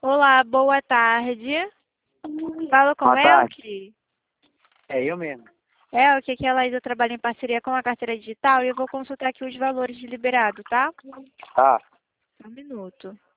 Olá, boa tarde. Falo com Boa tarde. Elke. É eu mesmo. Elke, aqui é a Laísa, trabalha em parceria com a carteira digital e eu vou consultar aqui os valores de liberado, tá? Tá. Um minuto.